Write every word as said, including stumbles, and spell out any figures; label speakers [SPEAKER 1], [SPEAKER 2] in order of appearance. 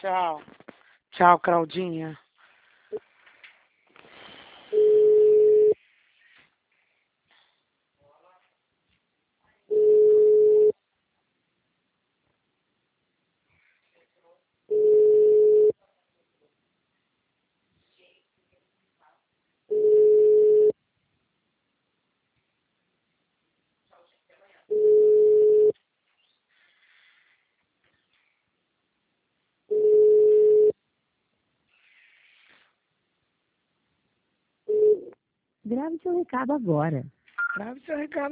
[SPEAKER 1] Tchau. Tchau, Claudinha.
[SPEAKER 2] Grave seu recado agora.
[SPEAKER 1] Grave seu recado.